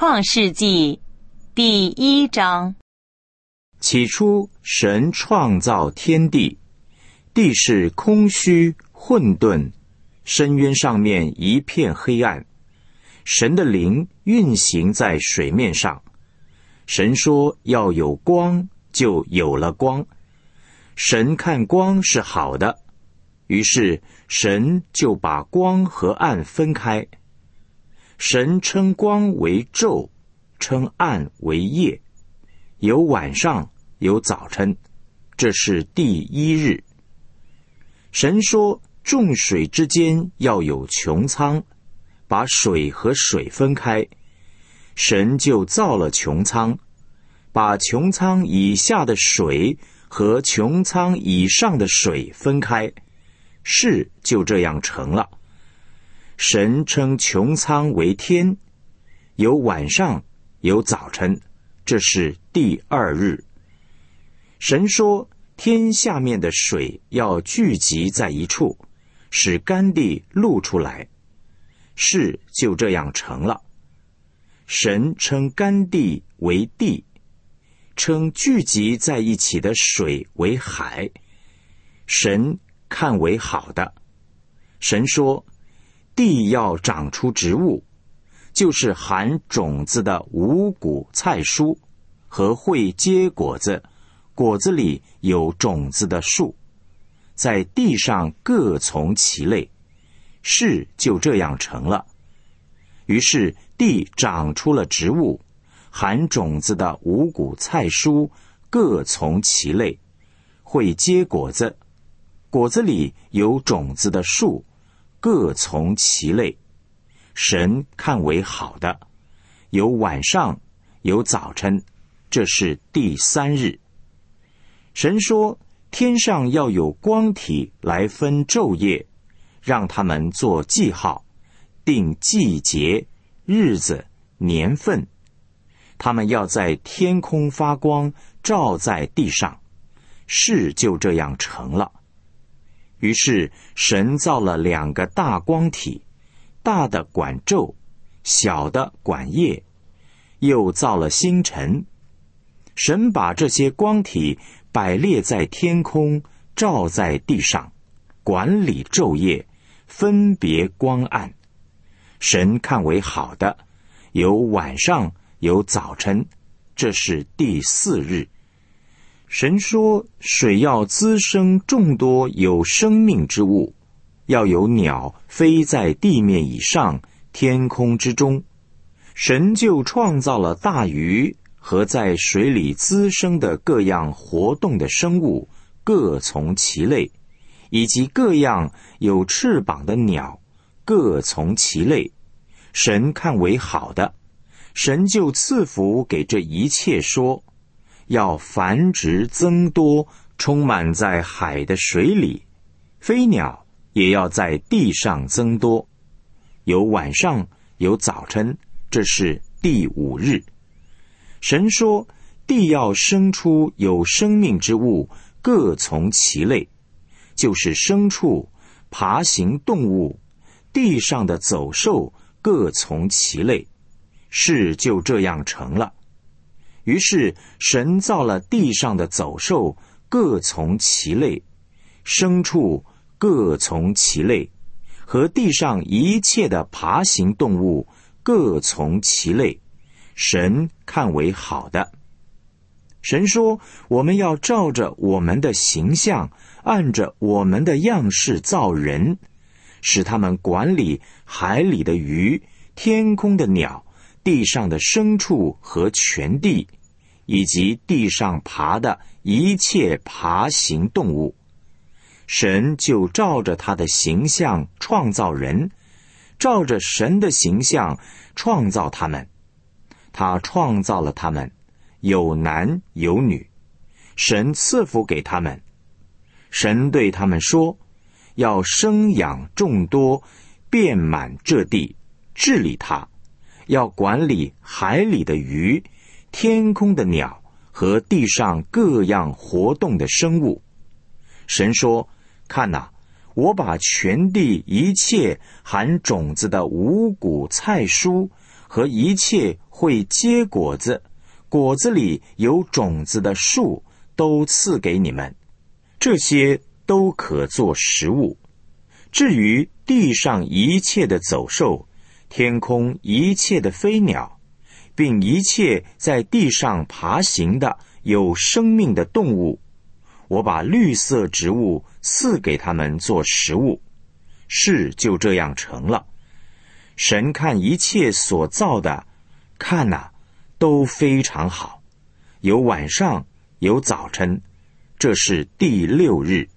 创世纪第1章。 起初，神创造天地，地是空虚混沌，深渊上面一片黑暗。神的灵运行在水面上。神说要有光，就有了光。神看光是好的，于是神就把光和暗分开。神称光为昼，称暗为夜，有晚上，有早晨，这是第1日。神说众水之间要有穹苍，把水和水分开。神就造了穹苍，把穹苍以下的水和穹苍以上的水分开，事就这样成了。神称穹苍为天，有晚上，有早晨，这是第2日。神说天下面的水要聚集在一处，使干地露出来，事就这样成了。神称干地为地，称聚集在一起的水为海。神看为好的。神说地要长出植物，就是含种子的五谷菜蔬和会结果子，果子里有种子的树，在地上各从其类，事就这样成了。于是地长出了植物，含种子的五谷菜蔬各从其类，会结果子，果子里有种子的树各从其类。神看为好的，有晚上，有早晨，这是第3日。神说天上要有光体来分昼夜，让他们做记号，定季节、日子、年份。他们要在天空发光，照在地上，事就这样成了。于是神造了2个大光体，大的管昼，小的管夜，又造了星辰。神把这些光体摆列在天空，照在地上，管理昼夜，分别光暗。神看为好的，有晚上，有早晨，这是第4日。神说水要滋生众多有生命之物，要有鸟飞在地面以上，天空之中。神就创造了大鱼和在水里滋生的各样活动的生物，各从其类，以及各样有翅膀的鸟，各从其类。神看为好的。神就赐福给这一切，说要繁殖增多，充满在海的水里，飞鸟也要在地上增多。有晚上，有早晨，这是第5日。神说地要生出有生命之物，各从其类，就是牲畜、爬行动物，地上的走兽各从其类，事就这样成了。于是神造了地上的走兽，各从其类，牲畜各从其类，和地上一切的爬行动物各从其类，神看为好的。神说我们要照着我们的形象，按着我们的样式造人，使他们管理海里的鱼，天空的鸟，地上的牲畜和全地，以及地上爬的一切爬行动物。神就照着他的形象创造人，照着神的形象创造他们。他创造了他们，有男有女，神赐福给他们。神对他们说，要生养众多，遍满这地，治理它，要管理海里的鱼，天空的鸟和地上各样活动的生物。神说，看哪，我把全地一切含种子的五谷菜蔬和一切会结果子，果子里有种子的树都赐给你们，这些都可做食物。至于地上一切的走兽，天空一切的飞鸟，并一切在地上爬行的有生命的动物，我把绿色植物赐给他们做食物。事就这样成了。神看一切所造的，看哪，都非常好，有晚上，有早晨，这是第6日。